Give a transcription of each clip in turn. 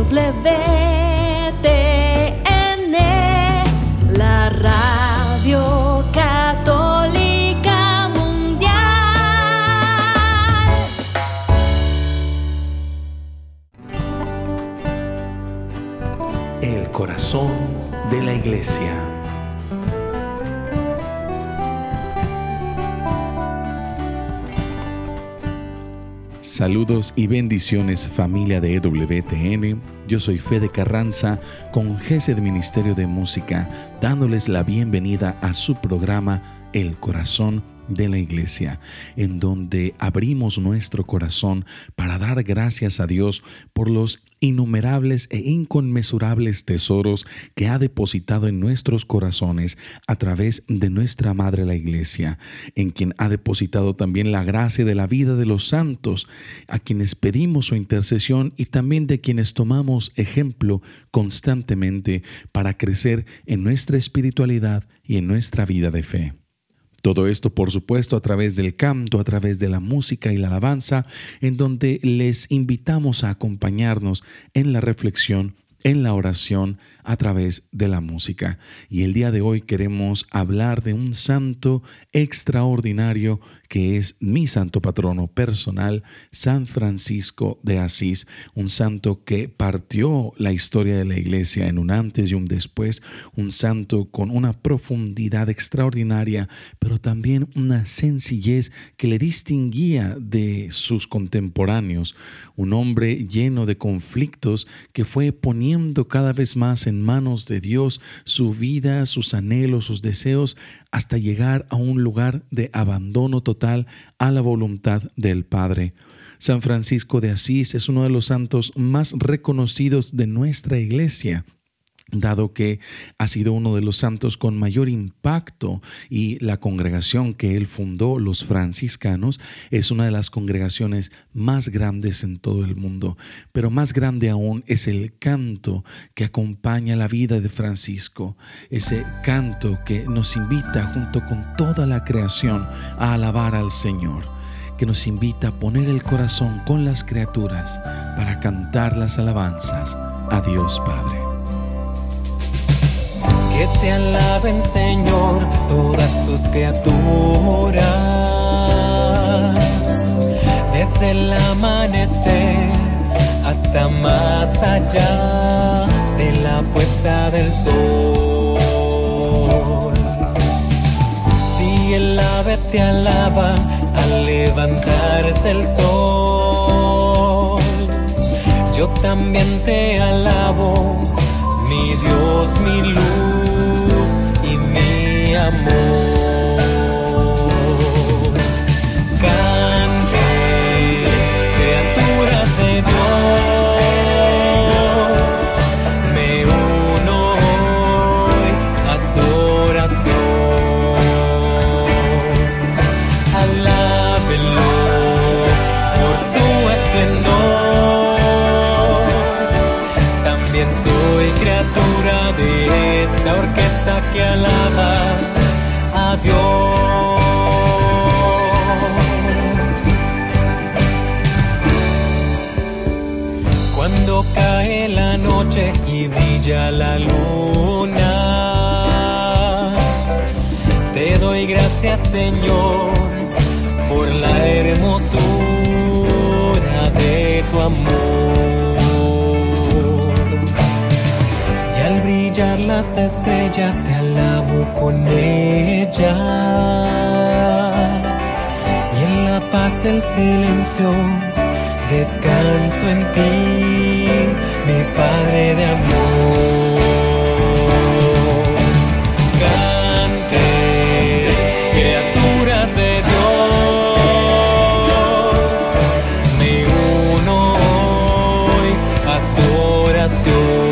la Radio Católica Mundial. El corazón de la Iglesia. Saludos y bendiciones, familia de EWTN. Yo soy Fede Carranza, congénere de Ministerio de Música, dándoles la bienvenida a su programa El Corazón de la Iglesia, en donde abrimos nuestro corazón para dar gracias a Dios por los innumerables e inconmensurables tesoros que ha depositado en nuestros corazones a través de nuestra Madre la Iglesia, en quien ha depositado también la gracia de la vida de los santos, a quienes pedimos su intercesión y también de quienes tomamos ejemplo constantemente para crecer en nuestra espiritualidad y en nuestra vida de fe. Todo esto, por supuesto, a través del canto, a través de la música y la alabanza, en donde les invitamos a acompañarnos en la reflexión, en la oración, a través de la música. Y el día de hoy queremos hablar de un santo extraordinario que es mi santo patrono personal, San Francisco de Asís, un santo que partió la historia de la Iglesia en un antes y un después, un santo con una profundidad extraordinaria, pero también una sencillez que le distinguía de sus contemporáneos, un hombre lleno de conflictos que fue poniendo cada vez más en manos de Dios su vida, sus anhelos, sus deseos, hasta llegar a un lugar de abandono total a la voluntad del Padre. San Francisco de Asís es uno de los santos más reconocidos de nuestra Iglesia, dado que ha sido uno de los santos con mayor impacto, y la congregación que él fundó, los franciscanos, es una de las congregaciones más grandes en todo el mundo. Pero más grande aún es el canto que acompaña la vida de Francisco, ese canto que nos invita junto con toda la creación a alabar al Señor, que nos invita a poner el corazón con las criaturas para cantar las alabanzas a Dios Padre. Que te alaben, Señor, todas tus criaturas, desde el amanecer hasta más allá de la puesta del sol. Si el ave te alaba al levantarse el sol, yo también te alabo, mi Dios, mi luz y mi amor. Cante, criaturas de Dios, me uno hoy a su oración. Alábenlo por su esplendor. También soy criatura de esta orquesta que alaba a Dios. Cuando cae la noche y brilla la luna, te doy gracias, Señor, por la hermosura de tu amor. Al brillar las estrellas te alabo con ellas, y en la paz del silencio descanso en ti, mi Padre de amor. Cante, criaturas de Dios, me uno hoy a su oración.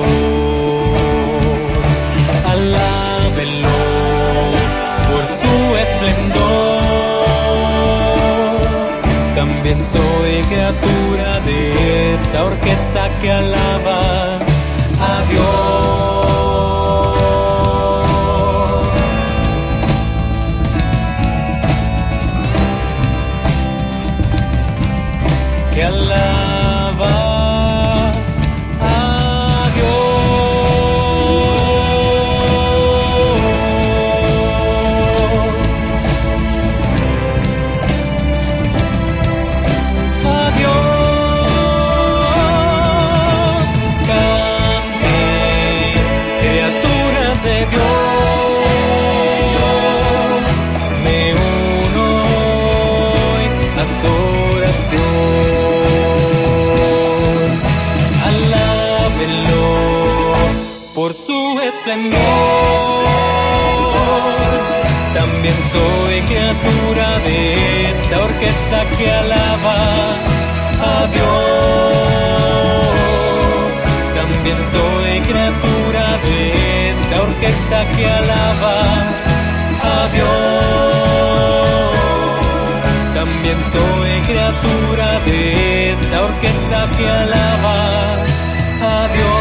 Alábenlo por su esplendor. También soy criatura de esta orquesta que alaba a Dios. Que alaba a de esta orquesta que alaba a Dios. También soy criatura de esta orquesta que alaba a Dios. También soy criatura de esta orquesta que alaba a Dios.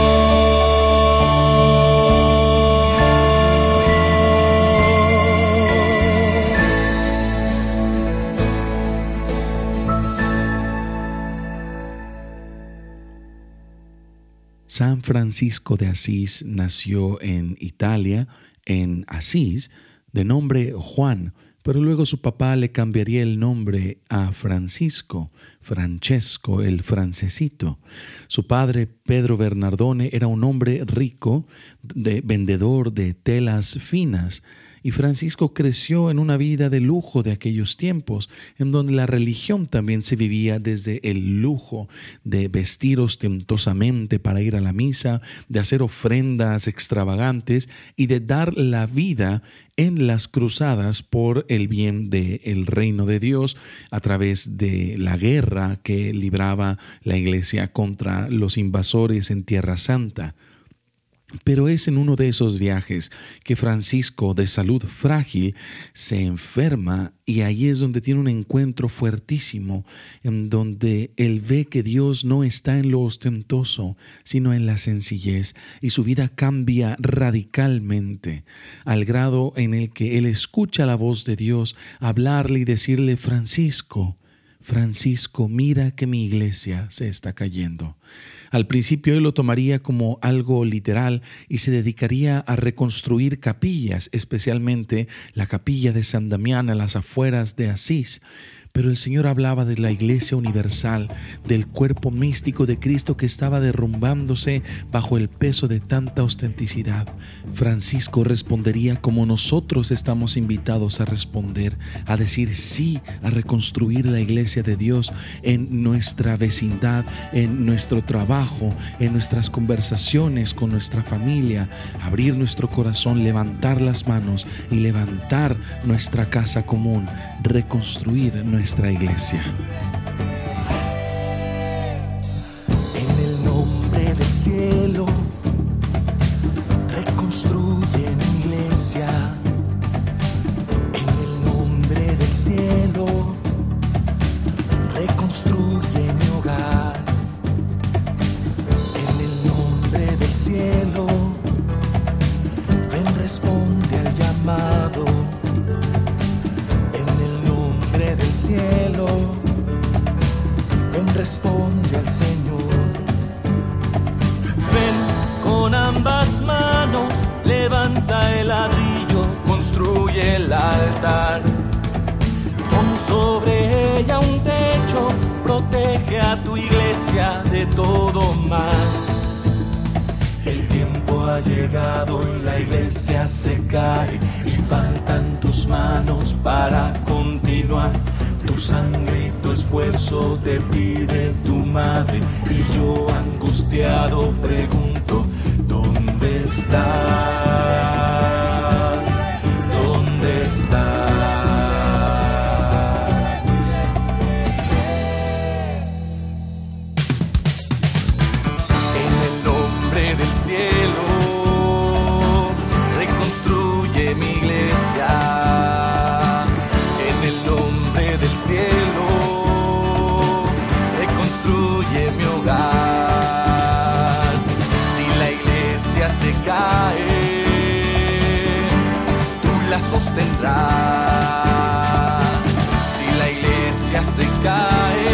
San Francisco de Asís nació en Italia, en Asís, de nombre Juan, pero luego su papá le cambiaría el nombre a Francisco, Francesco, el francesito. Su padre, Pedro Bernardone, era un hombre rico, vendedor de telas finas, y Francisco creció en una vida de lujo de aquellos tiempos, en donde la religión también se vivía desde el lujo de vestir ostentosamente para ir a la misa, de hacer ofrendas extravagantes y de dar la vida en las cruzadas por el bien del reino de Dios a través de la guerra que libraba la iglesia contra los invasores en Tierra Santa. Pero es en uno de esos viajes que Francisco, de salud frágil, se enferma, y ahí es donde tiene un encuentro fuertísimo, en donde él ve que Dios no está en lo ostentoso, sino en la sencillez, y su vida cambia radicalmente, al grado en el que él escucha la voz de Dios hablarle y decirle: Francisco, mira que mi iglesia se está cayendo. Al principio él lo tomaría como algo literal y se dedicaría a reconstruir capillas, especialmente la capilla de San Damián a las afueras de Asís. Pero el Señor hablaba de la Iglesia universal, del cuerpo místico de Cristo que estaba derrumbándose bajo el peso de tanta ostenticidad. Francisco respondería como nosotros estamos invitados a responder, a decir sí a reconstruir la Iglesia de Dios en nuestra vecindad, en nuestro trabajo, en nuestras conversaciones con nuestra familia, abrir nuestro corazón, levantar las manos y levantar nuestra casa común, reconstruir nuestra iglesia. En el nombre del cielo, reconstruye mi iglesia. En el nombre del cielo, reconstruye mi hogar. En el nombre del cielo, ven, responde al llamado. Del cielo, ven, responde al Señor. Ven con ambas manos, levanta el ladrillo, construye el altar. Pon sobre ella un techo, protege a tu iglesia de todo mal. El tiempo ha llegado y la iglesia se cae, y faltan tus manos para continuar. Tu sangre y tu esfuerzo te pide tu madre, y yo angustiado pregunto: ¿dónde estás? ¿Dónde estás? En el nombre del cielo, reconstruye mi iglesia. En el nombre del cielo, reconstruye mi hogar. Si la iglesia se cae, tú la sostendrás. Si la iglesia se cae,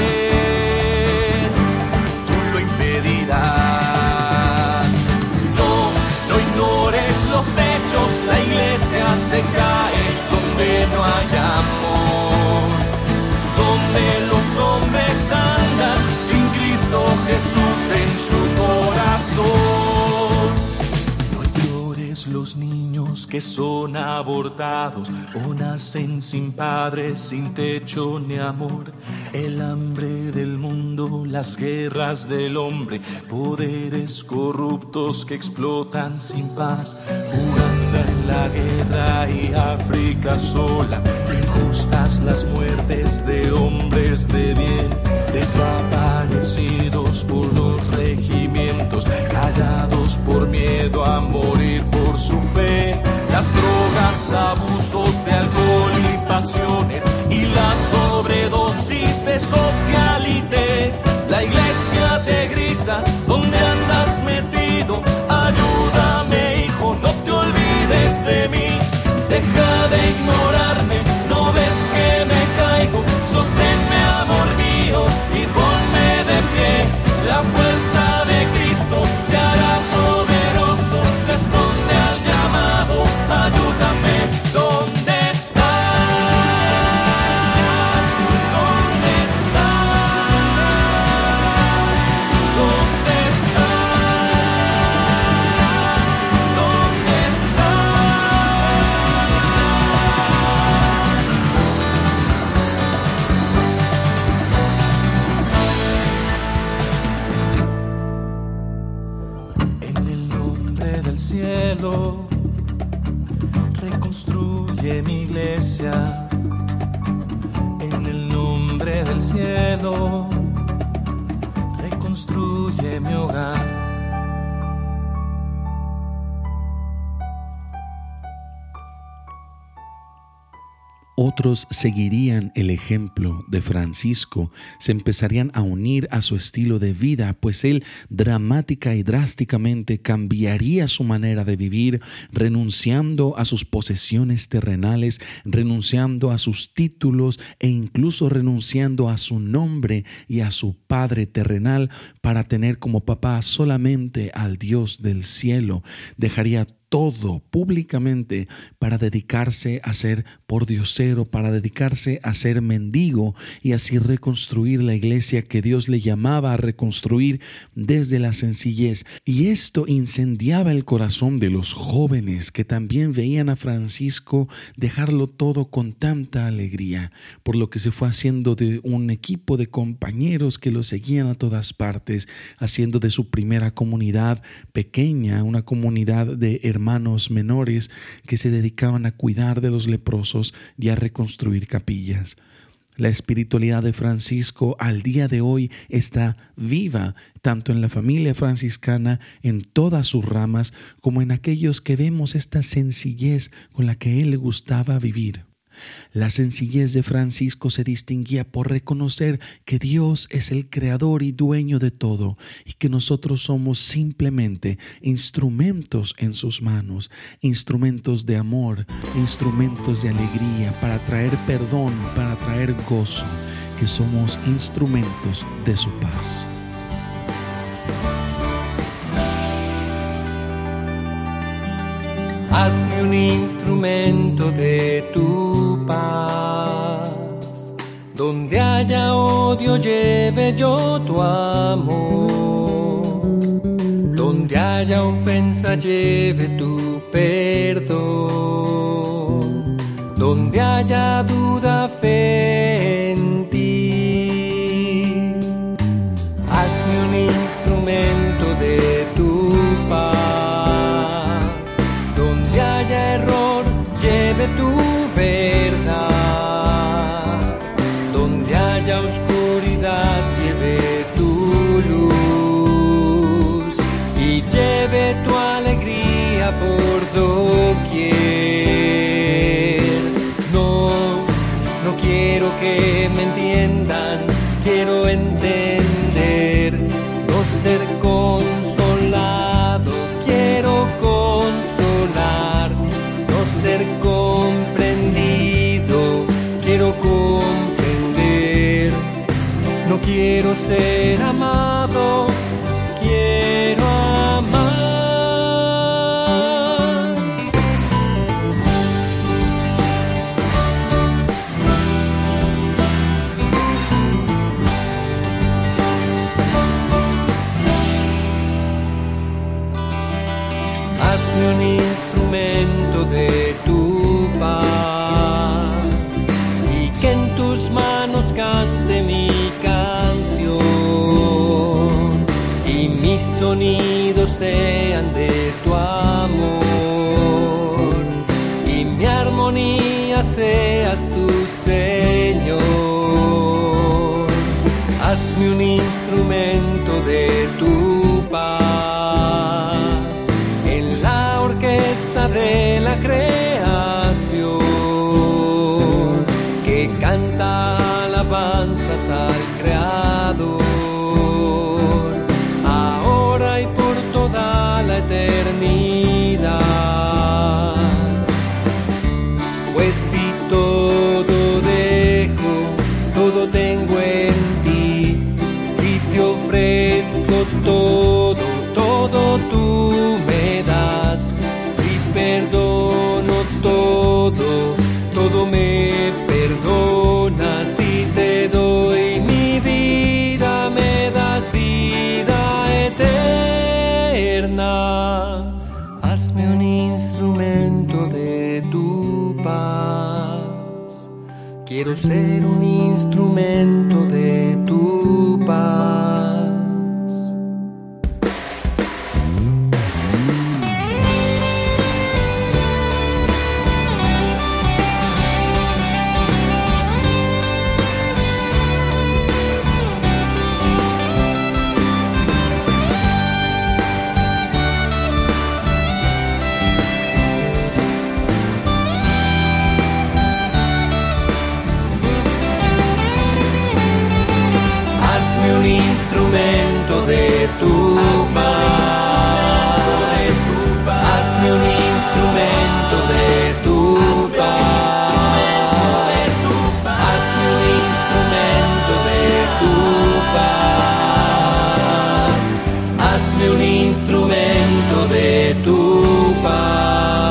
tú lo impedirás. No ignores los hechos, la iglesia se cae donde no hay amor, donde los hombres andan sin Cristo Jesús en su corazón. No llores los los niños que son abortados o nacen sin padres, sin techo ni amor. El hambre del mundo, las guerras del hombre, poderes corruptos que explotan sin paz. Uganda en la guerra y África sola, injustas las muertes de hombres de bien, desaparecidos por los regimientos, callados por miedo a morir por su fe. Las drogas, abusos de alcohol y pasiones, y la sobredosis de socialité. La iglesia te grita, ¿dónde andas metido? Ayúdame, hijo, no te olvides de mí. Deja de ignorarme, ¿no ves que me caigo? Sosténme, amor mío, y ponme de pie. La fuerza de Cristo te hará poderoso. Responde al llamado, ayúdame. ¿Dónde estás? ¿Dónde estás? ¿Dónde estás? ¿Dónde estás? En el nombre del cielo, reconstruye mi iglesia. En el nombre del cielo, reconstruye mi hogar. Otros seguirían el ejemplo de Francisco, se empezarían a unir a su estilo de vida, pues él dramática y drásticamente cambiaría su manera de vivir, renunciando a sus posesiones terrenales, renunciando a sus títulos e incluso renunciando a su nombre y a su padre terrenal para tener como papá solamente al Dios del cielo. Dejaría todo públicamente para dedicarse a ser pordiosero, para dedicarse a ser mendigo y así reconstruir la iglesia que Dios le llamaba a reconstruir desde la sencillez. Y esto incendiaba el corazón de los jóvenes que también veían a Francisco dejarlo todo con tanta alegría, por lo que se fue haciendo de un equipo de compañeros que lo seguían a todas partes, haciendo de su primera comunidad pequeña una comunidad de hermanos menores que se dedicaban a cuidar de los leprosos y a reconstruir capillas. La espiritualidad de Francisco al día de hoy está viva tanto en la familia franciscana, en todas sus ramas, como en aquellos que vemos esta sencillez con la que él le gustaba vivir. La sencillez de Francisco se distinguía por reconocer que Dios es el creador y dueño de todo y que nosotros somos simplemente instrumentos en sus manos, instrumentos de amor, instrumentos de alegría para traer perdón, para traer gozo, que somos instrumentos de su paz. Hazme un instrumento de tu paz. Donde haya odio, lleve yo tu amor. Donde haya ofensa, lleve tu perdón. Donde haya duda, fe en ti. Hazme un instrumento de tu paz. Error, lleve tu verdad. Donde haya oscuridad, lleve tu luz y lleve tu alegría por doquier. No quiero que me entiendan, quiero entender, no ser consolado, quiero consolar. Ser comprendido, quiero comprender. No quiero ser amado, quiero amar. Hazme un instrumento mis sonidos sean de tu amor y mi armonía seas tú, Señor. Hazme un instrumento de tu paz en la orquesta de la creación, que canta alabanzas al Creador, ahora y por toda la eternidad. Pues si todo dejo, todo tengo en ti, si te ofrezco todo, todo tú me das, si perdono todo, todo me perdonas, si te doy mi vida, me das vida eterna. Hazme un instrumento de tu paz, quiero ser un instrumento de tu paz. Instrumento de tu paz, hazme un instrumento de tu paz, hazme un instrumento de tu paz, hazme un instrumento de tu paz.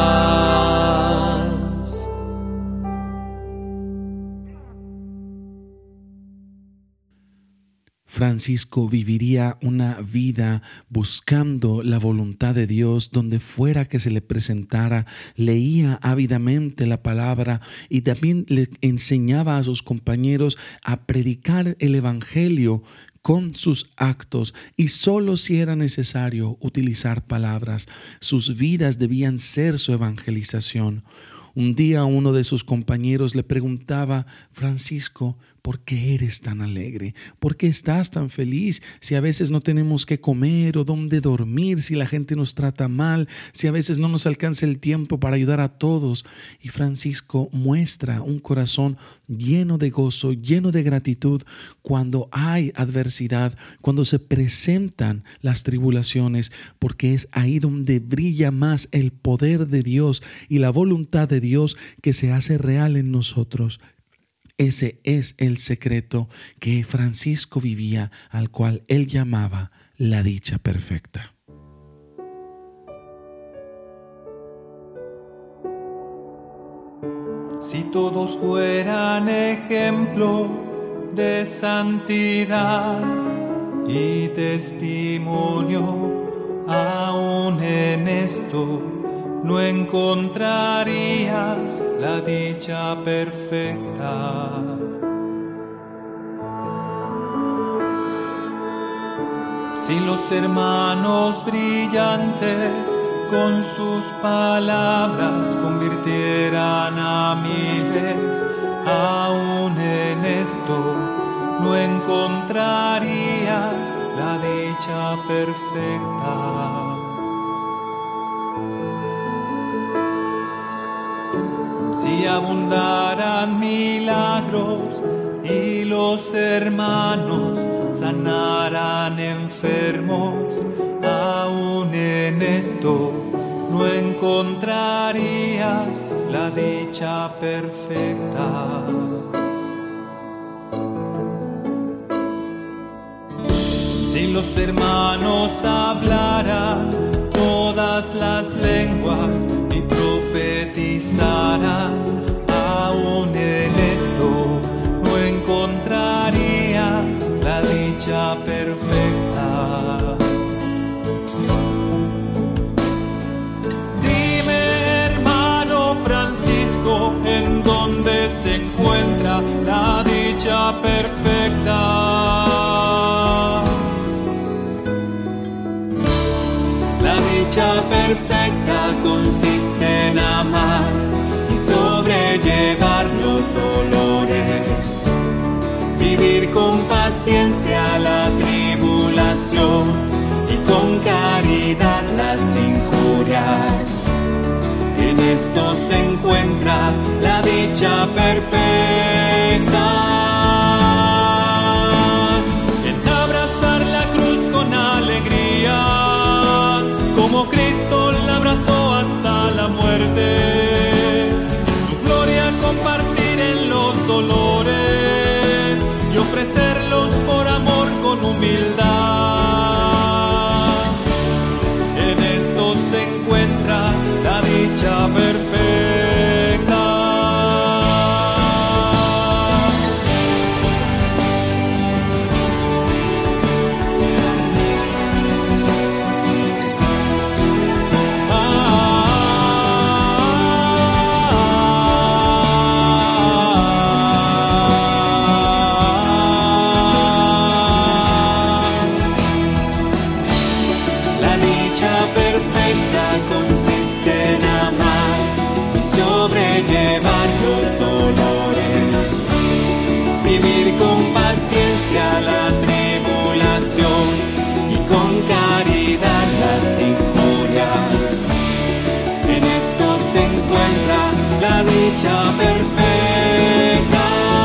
Francisco viviría una vida buscando la voluntad de Dios donde fuera que se le presentara, leía ávidamente la palabra y también le enseñaba a sus compañeros a predicar el evangelio con sus actos y solo si era necesario utilizar palabras. Sus vidas debían ser su evangelización. Un día uno de sus compañeros le preguntaba: Francisco, ¿por qué eres tan alegre? ¿Por qué estás tan feliz? Si a veces no tenemos qué comer o dónde dormir, si la gente nos trata mal, si a veces no nos alcanza el tiempo para ayudar a todos. Y Francisco muestra un corazón lleno de gozo, lleno de gratitud cuando hay adversidad, cuando se presentan las tribulaciones, porque es ahí donde brilla más el poder de Dios y la voluntad de Dios que se hace real en nosotros. Ese es el secreto que Francisco vivía, al cual él llamaba la dicha perfecta. Si todos fueran ejemplo de santidad y testimonio, aún en esto no encontrarías la dicha perfecta. Si los hermanos brillantes con sus palabras convirtieran a miles, aún en esto no encontrarías la dicha perfecta. Si abundaran milagros y los hermanos sanaran enfermos, aún en esto no encontrarías la dicha perfecta. Si los hermanos hablaran todas las lenguas y profetizaran, aún en esto no encontrarías la dicha perfecta. Dime, hermano Francisco, ¿en dónde se encuentra la dicha perfecta? dicha perfecta consiste en amar y sobrellevar los dolores, vivir con paciencia la tribulación y con caridad las injurias. En esto se encuentra la dicha perfecta. En abrazar la cruz con alegría, como Cristo la abrazó hasta la muerte, y su gloria compartir en los dolores y ofrecerlos por amor con humildad. En esto se encuentra la dicha perfecta. La dicha perfecta consiste en amar y sobrellevar los dolores, vivir con paciencia la tribulación y con caridad las injurias. En esto se encuentra la dicha perfecta.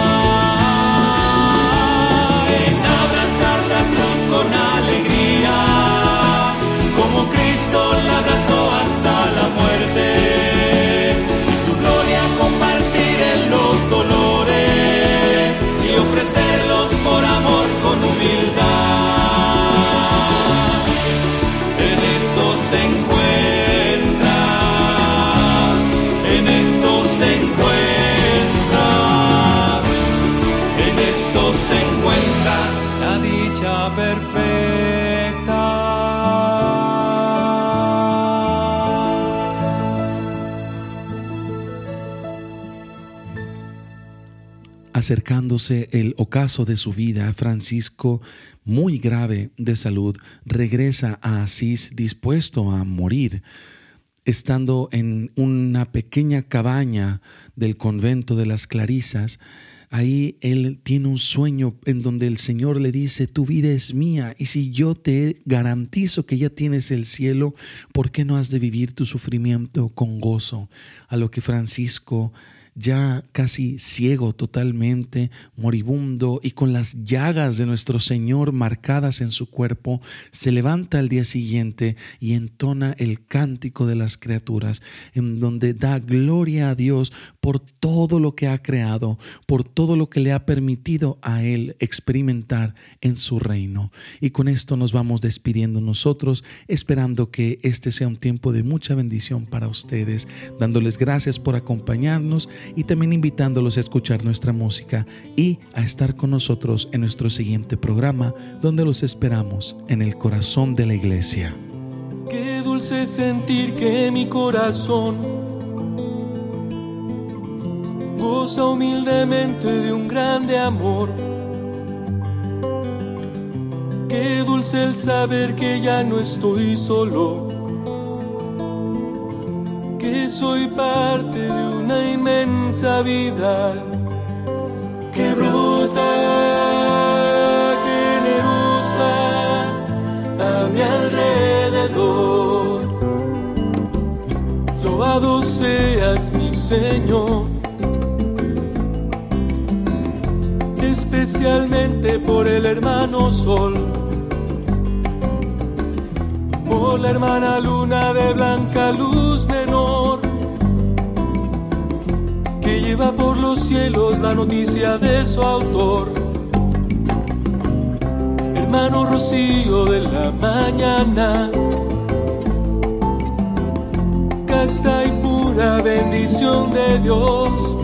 En abrazar la cruz con alegría, como Cristo la abrazó hasta la muerte, y su gloria compartir en los dolores y ofrecerlos por amor con humildad. En esto se encuentra, en esto se encuentra, en esto se encuentra la dicha perfecta. Acercándose el ocaso de su vida, Francisco, muy grave de salud, regresa a Asís dispuesto a morir. Estando en una pequeña cabaña del convento de las Clarisas, ahí él tiene un sueño en donde el Señor le dice: tu vida es mía, y si yo te garantizo que ya tienes el cielo, ¿por qué no has de vivir tu sufrimiento con gozo? A lo que Francisco, ya casi ciego totalmente, moribundo y con las llagas de nuestro Señor marcadas en su cuerpo, se levanta al día siguiente y entona el cántico de las criaturas, en donde da gloria a Dios por todo lo que ha creado, por todo lo que le ha permitido a Él experimentar en su reino. Y con esto nos vamos despidiendo nosotros, esperando que este sea un tiempo de mucha bendición para ustedes, dándoles gracias por acompañarnos y también invitándolos a escuchar nuestra música y a estar con nosotros en nuestro siguiente programa, donde los esperamos en el corazón de la iglesia. Qué dulce sentir que mi corazón goza humildemente de un grande amor. Qué dulce el saber que ya no estoy solo, que soy parte de una inmensa vida que brota generosa a mi alrededor. Loado seas, mi Señor, especialmente por el hermano Sol, por la hermana Luna de blanca luz menor, que lleva por los cielos la noticia de su autor. Hermano Rocío de la mañana, casta y pura bendición de Dios,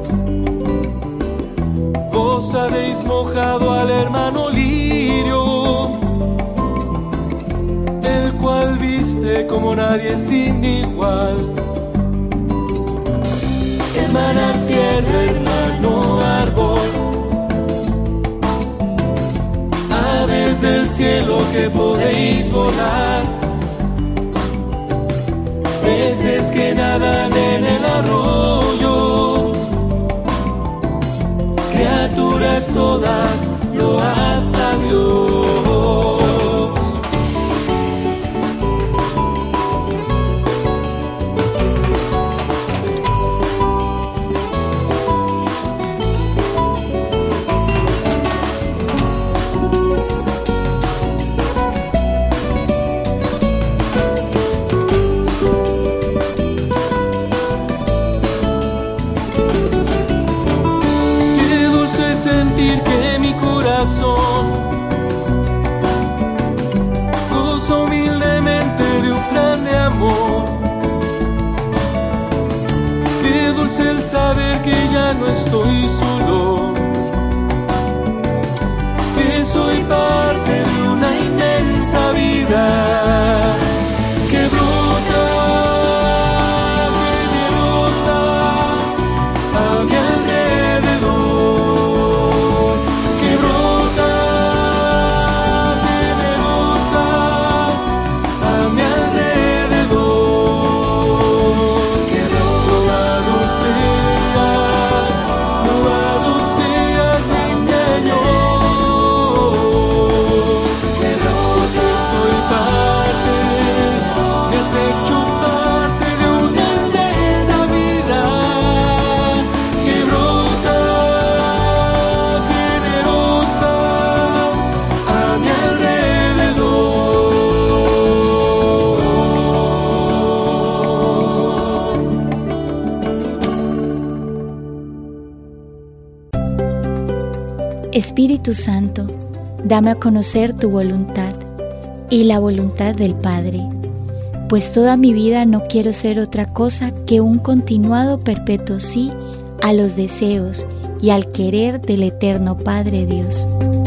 vos habéis mojado al hermano Lirio, el cual viste como nadie sin igual. Hermana tierra, hermano árbol, aves del cielo que podéis volar, todas, load a Dios. Que mi corazón goza humildemente de un plan de amor. Qué dulce el saber que ya no estoy solo, que soy parte de una inmensa vida que brota generosa a mi alrededor. Espíritu Santo, dame a conocer tu voluntad y la voluntad del Padre, pues toda mi vida no quiero ser otra cosa que un continuado perpetuo sí a los deseos y al querer del eterno Padre Dios.